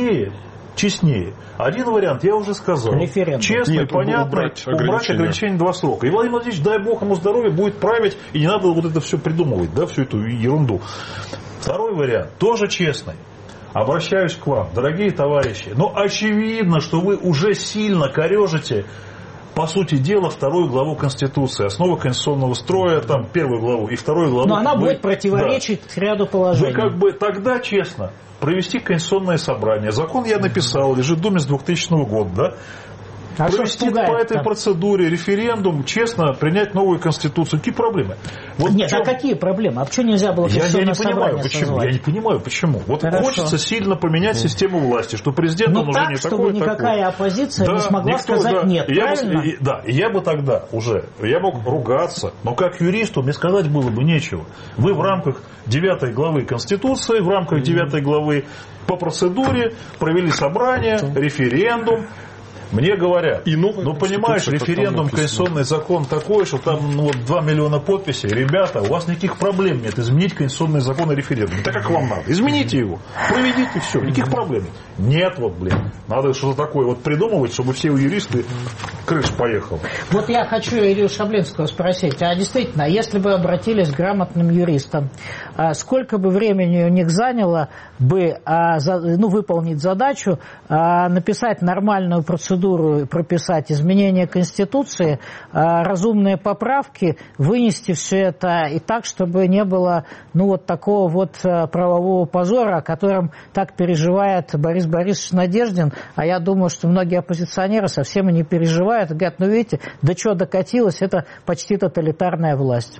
Честнее. Один вариант, я уже сказал. Референдум. Честный, понятный, убрать ограничения 2 срока. И Владимир Владимирович, дай бог ему здоровья, будет править, и не надо вот это все придумывать, да, всю эту ерунду. Второй вариант, тоже честный. Обращаюсь к вам, дорогие товарищи. Очевидно, что вы уже сильно корежите, по сути дела, 2 главу Конституции, основы конституционного строя, там 1 главу и 2 главу. Но она будет противоречить ряду положений. Вы тогда честно провести конституционное собрание. Закон я написал, лежит в Думе с 2000 года, да? Провести по этой процедуре референдум, честно принять новую Конституцию. Какие проблемы? А какие проблемы? А почему нельзя было конституционное собрание созвать? Я не понимаю, почему. Хочется сильно поменять систему власти, что президент он уже не такой. Чтобы никакая оппозиция не смогла сказать нет, правильно? Я бы тогда уже, я мог ругаться, но как юристу мне сказать было бы нечего. Вы в рамках 9 главы Конституции, в рамках 9 главы по процедуре провели собрание, референдум. Мне говорят, понимаешь, референдум, конституционный закон такой, что там 2 миллиона подписей. Ребята, у вас никаких проблем нет изменить конституционный закон и референдум. Так как вам надо. Измените его, проведите все, никаких проблем. Нет, надо что-то такое придумывать, чтобы все юристы крыша поехала. Вот я хочу Илью Шаблинского спросить, а действительно, если бы обратились к грамотным юристам, сколько бы времени у них заняло бы выполнить задачу, написать нормальную процедуру, прописать изменения Конституции, разумные поправки, вынести все это и так, чтобы не было такого правового позора, о котором так переживает Борис Борисович Надеждин, а я думаю, что многие оппозиционеры совсем и не переживают, и говорят, видите, до чего докатилась, это почти тоталитарная власть.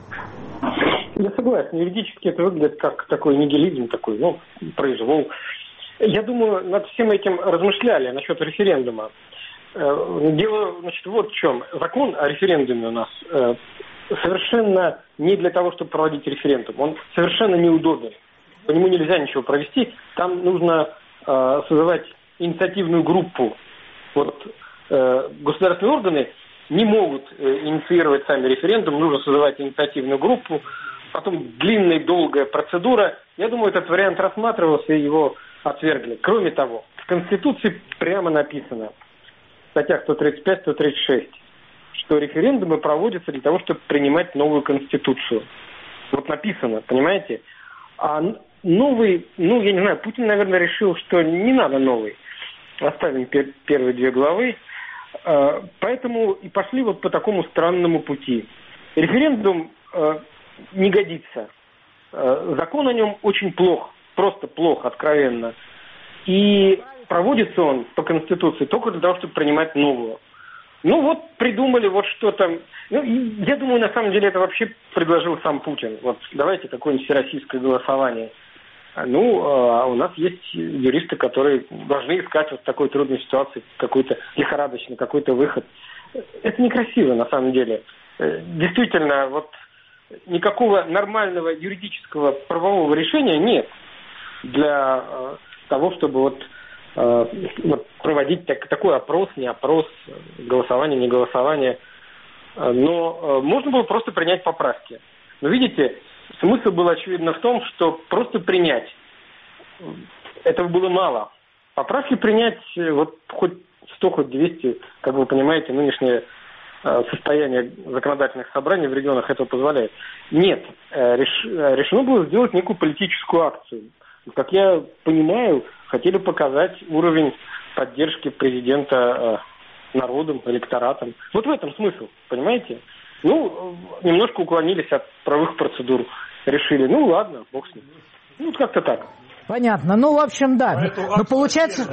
Я согласен, юридически это выглядит как такой нигилизм, такой, произвол. Я думаю, над всем этим размышляли насчет референдума. Дело, вот в чем. Закон о референдуме у нас совершенно не для того, чтобы проводить референдум. Он совершенно неудобен. По нему нельзя ничего провести. Там нужно созывать инициативную группу. Государственные органы не могут инициировать сами референдум. Нужно созывать инициативную группу. Потом длинная, долгая процедура. Я думаю, этот вариант рассматривался, и его отвергли. Кроме того, в Конституции прямо написано, в статьях 135-136, что референдумы проводятся для того, чтобы принимать новую Конституцию. Написано, понимаете? А новый, я не знаю, Путин, наверное, решил, что не надо новый. Оставим первые 2 главы. Поэтому и пошли по такому странному пути. Референдум не годится. Закон о нем очень плох. Просто плохо, откровенно. И проводится он по Конституции только для того, чтобы принимать новую. Придумали что-то. Я думаю, на самом деле это вообще предложил сам Путин. Давайте какое-нибудь всероссийское голосование. А у нас есть юристы, которые должны искать в такой трудной ситуации какой-то лихорадочный, какой-то выход. Это некрасиво, на самом деле. Действительно, никакого нормального юридического правового решения нет для того, чтобы проводить такой опрос, не опрос, голосование, не голосование. Но можно было просто принять поправки. Но видите, смысл был очевидно в том, что просто принять этого было мало. поправки принять вот хоть 100, хоть 200, как вы понимаете, нынешнее состояние законодательных собраний в регионах этого позволяет. Нет, решено было сделать некую политическую акцию. Как я понимаю, хотели показать уровень поддержки президента народом, электоратом. Вот в этом смысл, понимаете? Ну, немножко уклонились от правовых процедур. Решили, ну ладно, бог с ним. Ну, как-то так. Понятно. Ну, в общем, да. Но получается,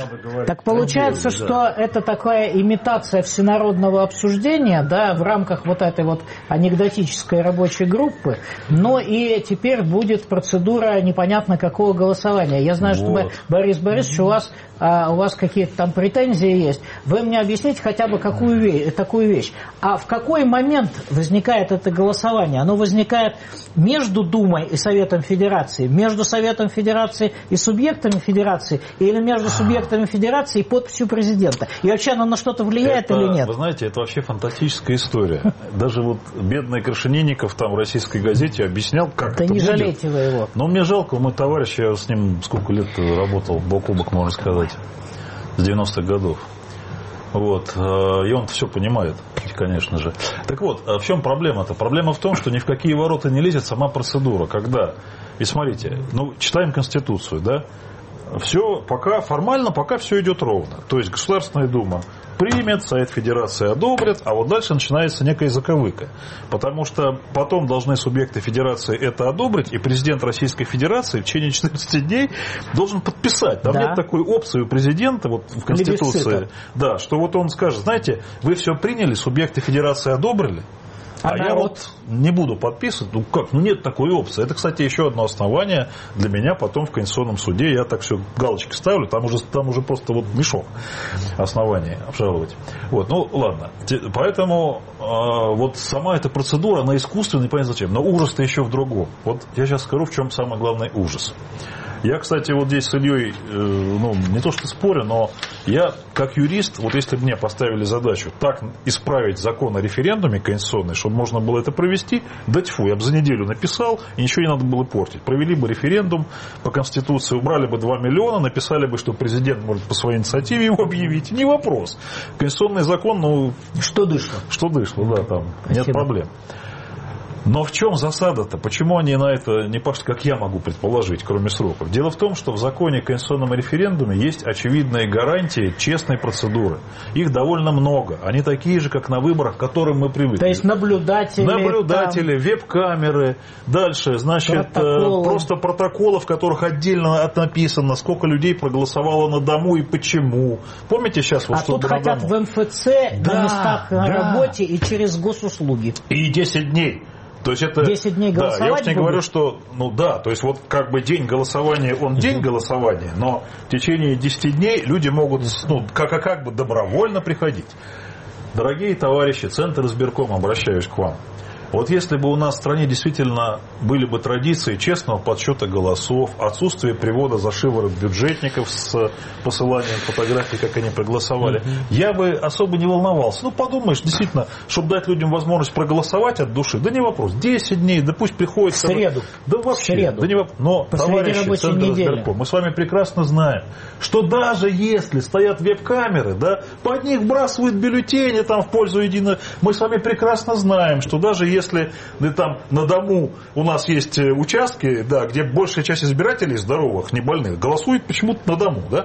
что это такая имитация всенародного обсуждения, да, в рамках вот этой вот анекдотической рабочей группы, но и теперь будет процедура непонятно какого голосования. Я знаю, что, Борис Борисович, у вас какие-то там претензии есть. Вы мне объясните хотя бы такую вещь. А в какой момент возникает это голосование? Оно возникает между Думой и Советом Федерации, между Советом Федерации и субъектами Федерации, или между субъектами Федерации и подписью президента? И вообще оно на что-то влияет или нет? Вы знаете, это вообще фантастическая история. Даже вот бедный Крашенинников там в российской газете объяснял, как это будет. Да не жалейте вы его. Но мне жалко, мой товарищ, я с ним сколько лет работал, бок о бок, можно сказать, с 90-х годов. Вот. И он все понимает, конечно же. Так вот, в чем проблема-то? Проблема в том, что ни в какие ворота не лезет сама процедура. Когда, и смотрите, читаем Конституцию, да? Все, формально пока все идет ровно. То есть Государственная Дума примет, Совет Федерации одобрит, а вот дальше начинается некая заковыка. Потому что потом должны субъекты Федерации это одобрить, и президент Российской Федерации в течение 14 дней должен подписать. Там нет такой опции у президента вот в Конституции, да, что вот он скажет, знаете, вы все приняли, субъекты Федерации одобрили, а я вот не буду подписывать. Нет такой опции. Это, кстати, еще одно основание для меня потом в Конституционном суде. Я так все галочки ставлю, там уже просто вот мешок оснований обжаловать. Вот, ладно. Поэтому вот сама эта процедура, она искусственная, непонятно зачем. Но ужас-то еще в другом. Вот я сейчас скажу, в чем самый главный ужас. Я, кстати, вот здесь с Ильей, не то что спорю, но я, как юрист, вот если бы мне поставили задачу так исправить закон о референдуме конституционный, чтобы можно было это провести, да тьфу, я бы за неделю написал, и ничего не надо было портить. Провели бы референдум по Конституции, убрали бы 2 миллиона, написали бы, что президент может по своей инициативе его объявить. Не вопрос. Конституционный закон, Что дышло, да, там нет проблем. Но в чем засада-то? Почему они на это не пошли, как я могу предположить, кроме сроков? Дело в том, что в законе о конституционном референдуме есть очевидные гарантии честной процедуры. Их довольно много. Они такие же, как на выборах, к которым мы привыкли. То есть наблюдатели, веб-камеры. Дальше, просто протоколы, в которых отдельно написано, сколько людей проголосовало на дому и почему. Помните сейчас? Вот, тут хотят в МФЦ, на местах на работе и через госуслуги. И 10 дней. То есть это 10 дней голосовать. Да, я уж не говорю, что, то есть вот как бы день голосования, он день голосования, но в течение 10 дней люди могут, как бы добровольно приходить. Дорогие товарищи, Центр избирком, обращаюсь к вам. Вот если бы у нас в стране действительно были бы традиции честного подсчета голосов, отсутствие привода за шиворот бюджетников с посыланием фотографий, как они проголосовали, я бы особо не волновался. Подумаешь, действительно, чтобы дать людям возможность проголосовать от души, да не вопрос, 10 дней, да пусть приходит... В среду. Да вообще, да не вопрос. Но, товарищи, Центр избирком, мы с вами прекрасно знаем, что даже если стоят веб-камеры, да, под них вбрасывают бюллетени там в пользу единого, мы с вами прекрасно знаем, что даже если там на дому у нас есть участки, да, где большая часть избирателей здоровых, не больных, голосует почему-то на дому, да?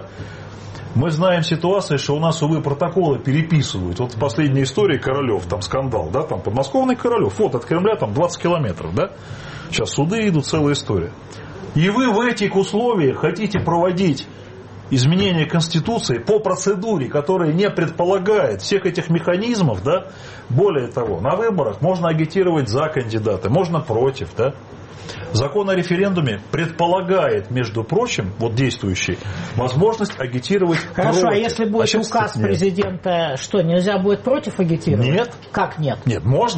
Мы знаем ситуацию, что у нас, увы, протоколы переписывают. Вот в последней истории Королев, там скандал, да, там подмосковный Королев, вот от Кремля там 20 километров, да? Сейчас суды идут, целая история. И вы в этих условиях хотите проводить изменение Конституции по процедуре, которая не предполагает всех этих механизмов, да? Более того, на выборах можно агитировать за кандидата, можно против, да? Закон о референдуме предполагает, между прочим, вот действующий, возможность агитировать Хорошо, против. А если будет указ президента, что, нельзя будет против агитировать? Нет. Как нет? Нет, можно,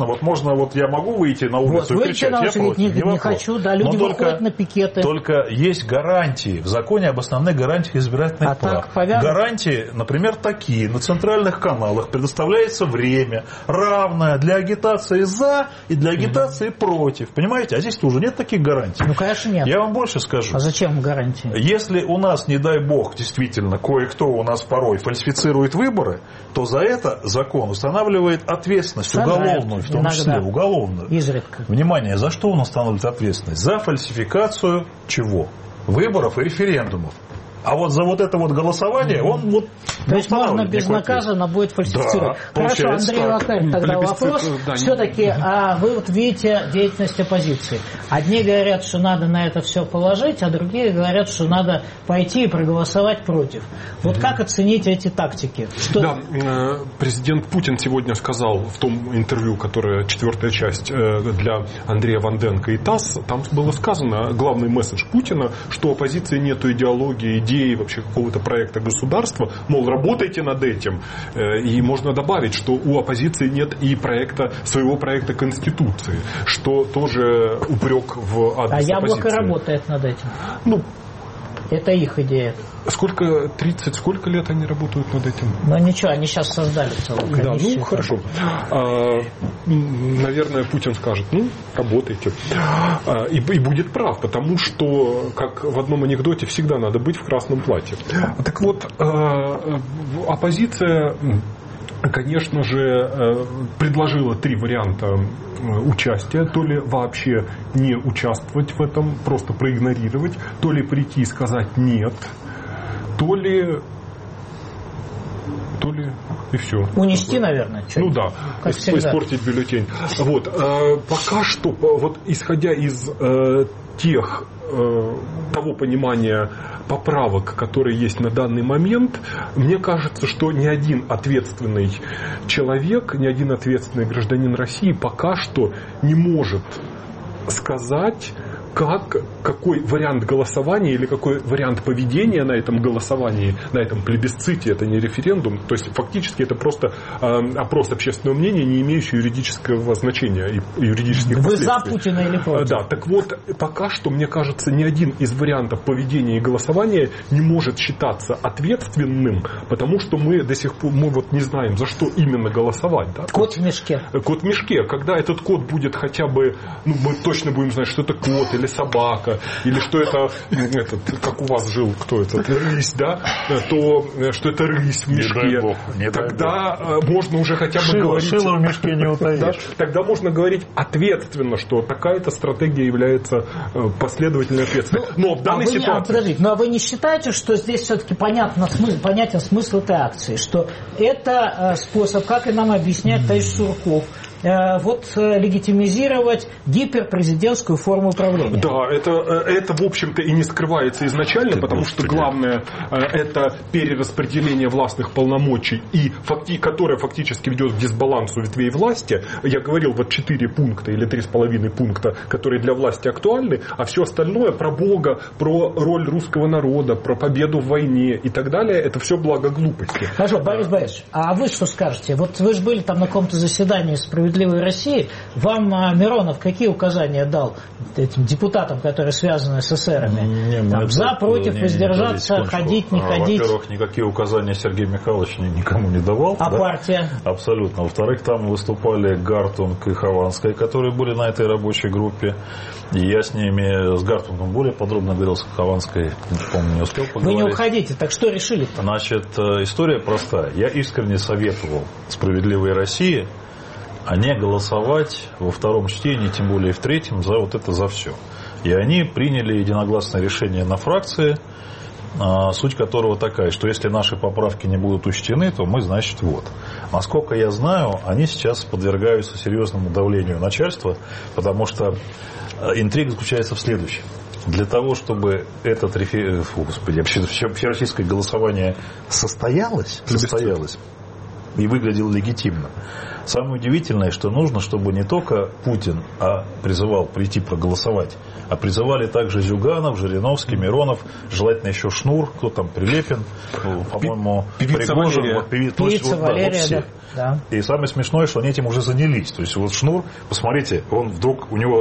я могу выйти на улицу и кричать, я против, не хочу, да, люди выходят на пикеты. Только есть гарантии в законе об основных гарантиях избирательных прав. Гарантии, например, такие, на центральных каналах предоставляется время, равная для агитации за и для агитации против. Понимаете? А здесь тоже нет таких гарантий. Ну, конечно, нет. Я вам больше скажу. А зачем гарантии? Если у нас, не дай бог, действительно, кое-кто у нас порой фальсифицирует выборы, то за это закон устанавливает ответственность уголовную, в том числе уголовную. Изредка. Внимание, за что он устанавливает ответственность? За фальсификацию чего? Выборов и референдумов. А вот за вот это вот голосование он вот... То есть можно безнаказанно будет фальсифицировать. Да, хорошо, Андрей Лакарь, тогда вопрос. Все-таки вы вот видите деятельность оппозиции. Одни говорят, что надо на это все положить, а другие говорят, что надо пойти и проголосовать против. Вот как оценить эти тактики? Что... Да, президент Путин сегодня сказал в том интервью, которое 4-я часть для Андрея Ванденко и ТАСС, там было сказано, главный месседж Путина, что у оппозиции нет идеологии, идеи, вообще какого-то проекта государства, мол, работайте над этим. И можно добавить, что у оппозиции нет и своего проекта Конституции, что тоже упрек в адрес оппозиции. А Яблоко работает над этим. Ну, это их идея. Сколько лет они работают над этим? Ну ничего, они сейчас создали целую комиссию. Да, ну хорошо. Наверное, Путин скажет, работайте. И будет прав, потому что, как в одном анекдоте, всегда надо быть в красном платье. Так вот, оппозиция, конечно же, предложила 3 варианта участия, то ли вообще не участвовать в этом, просто проигнорировать, то ли прийти и сказать нет, то ли и все. Унести, наверное. Ну да, испортить бюллетень. Вот, пока что, вот исходя из того понимания поправок, которые есть на данный момент, мне кажется, что ни один ответственный человек, ни один ответственный гражданин России пока что не может сказать, какой вариант голосования или какой вариант поведения на этом голосовании, на этом плебисците, это не референдум, то есть фактически это просто опрос общественного мнения, не имеющий юридического значения и юридических последствий. Вы за Путина или против? Да, так вот, пока что, мне кажется, ни один из вариантов поведения и голосования не может считаться ответственным, потому что мы до сих пор вот не знаем, за что именно голосовать. Да? Кот в мешке. Кот в мешке. Когда этот кот будет хотя бы, мы точно будем знать, что это кот или собака, или что это, как у вас жил, кто это, рысь, да, то, что это рысь в мешке. Тогда можно уже хотя бы говорить... Шило в мешке не утаишь. Да, тогда можно говорить ответственно, что такая-то стратегия является последовательной ответственной. Но в данной ситуации... Подождите, но вы не считаете, что здесь все-таки понятен смысл этой акции, что это способ, как и нам объясняет товарищ Сурков, легитимизировать гиперпрезидентскую форму управления. Да, это в общем-то и не скрывается изначально, потому что главное это перераспределение властных полномочий, которое фактически ведет к дисбалансу ветвей власти. Я говорил, 4 пункта или 3,5 пункта, которые для власти актуальны, а все остальное про Бога, про роль русского народа, про победу в войне и так далее, это все благо глупости. Хорошо, Борис Борисович, а вы что скажете? Вот вы же были там на каком-то заседании «Справедливой России». Вам Миронов какие указания дал этим депутатам, которые связаны с эсерами? За, против, воздержаться, ходить, не ходить? Во-первых, никакие указания Сергей Михайлович никому не давал. А да? Партия? Абсолютно. Во-вторых, там выступали Гартунг и Хованская, которые были на этой рабочей группе. И я с Гартунгом более подробно говорил, с Хованской, помню, не успел поговорить. Вы не уходите, так что решили-то? Значит, история простая. Я искренне советовал «Справедливой России» не голосовать во втором чтении, тем более в третьем, за все. И они приняли единогласное решение на фракции, суть которого такая, что если наши поправки не будут учтены, то мы, значит, вот. Насколько я знаю, они сейчас подвергаются серьезному давлению начальства, потому что интрига заключается в следующем. Для того, чтобы это всероссийское голосование состоялось и выглядело легитимно, самое удивительное, что нужно, чтобы не только Путин призывал прийти проголосовать, а призывали также Зюганов, Жириновский, Миронов, желательно еще Шнур, кто там, Прилепин, по-моему, Пригожин, певица Валерия, все. Да. И самое смешное, что они этим уже занялись. То есть вот Шнур, посмотрите, у него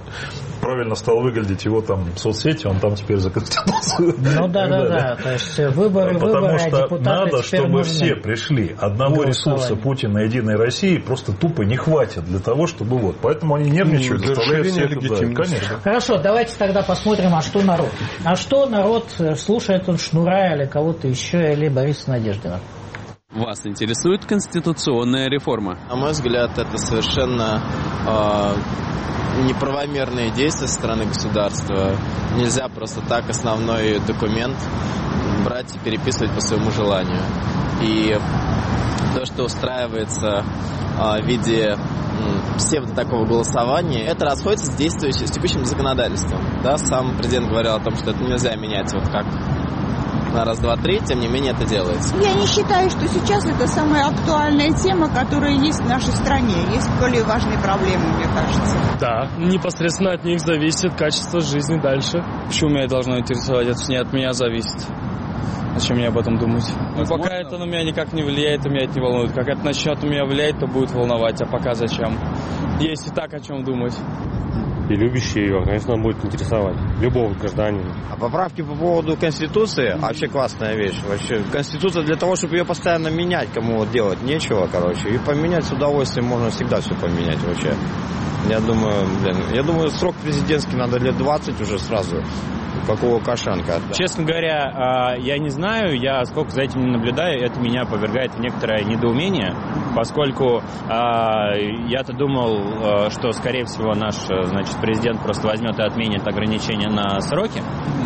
правильно стал выглядеть его там в соцсети, он там теперь за Конституцию. Ну да. То есть выборы, потому что депутаты надо, чтобы нужны. все пришли. Одного ресурса Путина Единой России просто тупо не хватит для того, чтобы вот. Поэтому они нервничают, заставляют всех туда. Конечно. Хорошо, давайте тогда посмотрим, а что народ. А что народ слушает, он Шнура или кого-то еще, или Бориса Надеждина? Вас интересует конституционная реформа? На мой взгляд, это совершенно неправомерные действия со стороны государства. Нельзя просто так основной документ брать и переписывать по своему желанию. И то, что устраивается в виде псевдо такого голосования, это расходится с текущим законодательством. Да? Сам президент говорил о том, что это нельзя менять вот как на раз, два, три, тем не менее это делается. Я не считаю, что сейчас это самая актуальная тема, которая есть в нашей стране. Есть более важные проблемы, мне кажется. Да, непосредственно от них зависит качество жизни дальше. Почему меня должно интересовать? Это не от меня зависит. Зачем мне об этом думать? Ну, пока это на меня никак не влияет, то меня это не волнует. Как это начнет на меня влиять, то будет волновать. А пока зачем? Есть и так о чем думать. И любящий ее, конечно, он будет интересовать. Любого гражданина. А поправки по поводу Конституции вообще классная вещь. Вообще, Конституция для того, чтобы ее постоянно менять, кому вот делать нечего, короче. И поменять с удовольствием можно всегда все поменять вообще. Я думаю, срок президентский надо лет 20 уже сразу. Как у Лукашенко. Да. Честно говоря, я не знаю, я сколько за этим не наблюдаю, это меня повергает в некоторое недоумение, поскольку я-то думал, что, скорее всего, наш, президент просто возьмет и отменит ограничения на сроки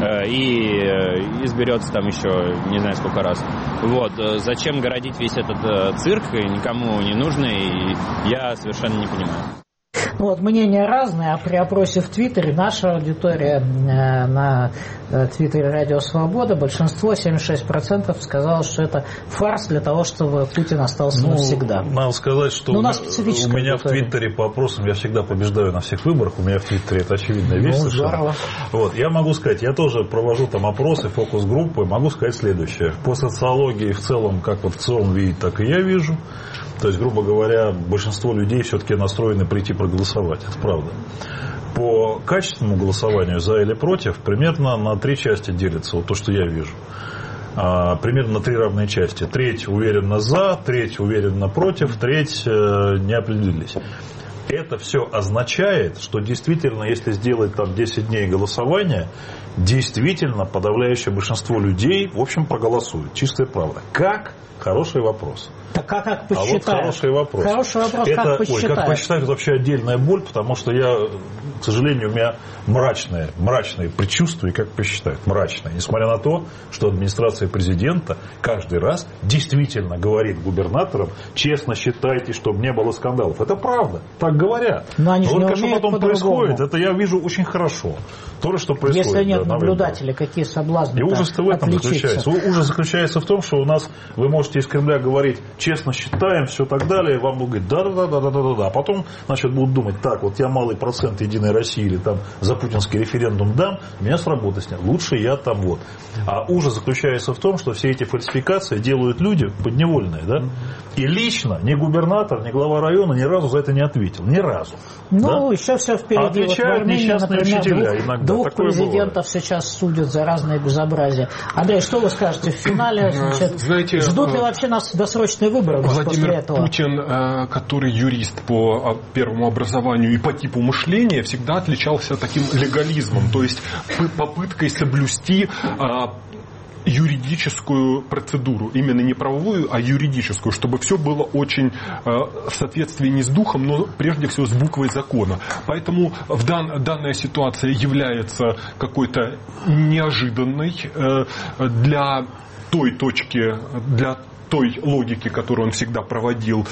и изберется там еще не знаю сколько раз. Вот. Зачем городить весь этот цирк, никому не нужный, я совершенно не понимаю. Вот, мнения разные, а при опросе в Твиттере наша аудитория на Твиттере Радио Свобода, большинство, 76%, сказало, что это фарс для того, чтобы Путин остался навсегда. Надо сказать, что у меня в Твиттере по опросам я всегда побеждаю на всех выборах, у меня в Твиттере это очевидная вещь совершенно. Вот, я могу сказать, я тоже провожу там опросы, фокус-группы, могу сказать следующее. По социологии в целом, как вот ЦИОМ видит, так и я вижу. То есть, грубо говоря, большинство людей все-таки настроены прийти проголосовать. Это правда. По качественному голосованию за или против примерно на 3 части делится. Вот то, что я вижу. Примерно на 3 равные части. Треть уверенно за, треть уверенно против, треть не определились. Это все означает, что действительно, если сделать там 10 дней голосования, действительно подавляющее большинство людей, в общем, проголосует. Чистая правда. Как? Хороший вопрос. Так как посчитают? А вот хороший вопрос. Хороший вопрос, как посчитают? Как посчитают, это вообще отдельная боль, потому что я, к сожалению, у меня мрачные предчувствия, как посчитают, мрачные. Несмотря на то, что администрация президента каждый раз действительно говорит губернаторам, честно считайте, чтобы не было скандалов. Это правда, так говорят. Но они же не что потом происходит, это я вижу очень хорошо. То, что происходит. Если нет наблюдателей, какие соблазны? И ужас-то в этом заключается. Ужас заключается в том, что у нас, вы можете из Кремля говорить, честно считаем, все так далее, вам будут говорить, да. А потом, будут думать, так, вот я малый процент Единой России или там за путинский референдум дам, меня с работы снят. Лучше я там вот. А ужас заключается в том, что все эти фальсификации делают люди подневольные, да? И лично ни губернатор, ни глава района ни разу за это не ответил. Ни разу. Ну, еще все впереди. Отвечают вот в Армении, несчастные учителя иногда. Двух президентов сейчас судят за разные безобразия. Андрей, что вы скажете? В финале ждут ли вообще нас досрочные выборы после этого? Владимир Путин, который юрист по первому образованию и по типу мышления, всегда отличался таким легализмом, то есть попыткой соблюсти юридическую процедуру, именно не правовую, а юридическую, чтобы все было очень в соответствии не с духом, но прежде всего с буквой закона. Поэтому данная ситуация является какой-то неожиданной для той точки, для той логики, которую он всегда проводил.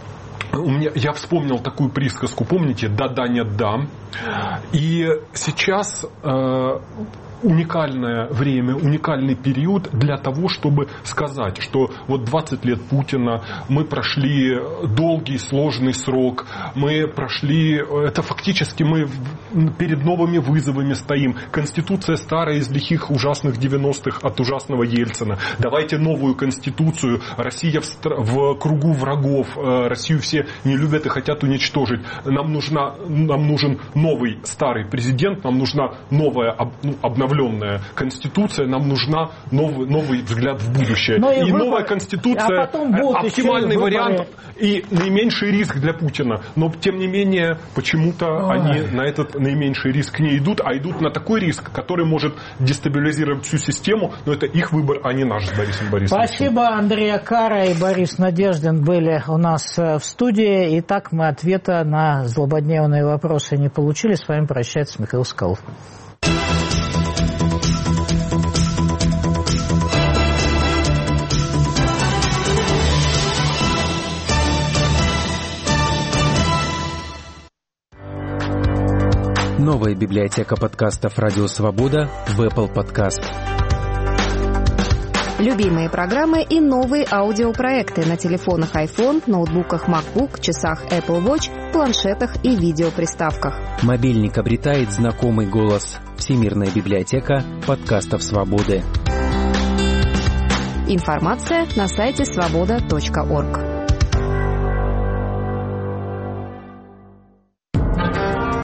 Я вспомнил такую присказку, помните, да-да, нет-да. И сейчас уникальное время, уникальный период для того, чтобы сказать, что вот 20 лет Путина, мы прошли долгий, сложный срок, мы прошли, это фактически мы перед новыми вызовами стоим. Конституция старая из лихих ужасных 90-х от ужасного Ельцина. Давайте новую конституцию. Россия в кругу врагов. Россию все не любят и хотят уничтожить. Нам нужен новый старый президент, нам нужна новая обновленная конституция, нам нужна новый взгляд в будущее. И новая конституция, оптимальный вариант и наименьший риск для Путина. Но тем не менее, почему-то они на этот наименьший риск не идут, а идут на такой риск, который может дестабилизировать всю систему, но это их выбор, а не наш с Борисом Борисовичем. Спасибо. Андрей Акара и Борис Надеждин были у нас в студии. Итак, мы ответа на злободневные вопросы не получили. С вами прощается Михаил Соколов. Новая библиотека подкастов «Радио Свобода» в Apple Podcast. Любимые программы и новые аудиопроекты на телефонах iPhone, ноутбуках MacBook, часах Apple Watch, планшетах и видеоприставках. Мобильник обретает знакомый голос. Всемирная библиотека подкастов «Свободы». Информация на сайте svoboda.org.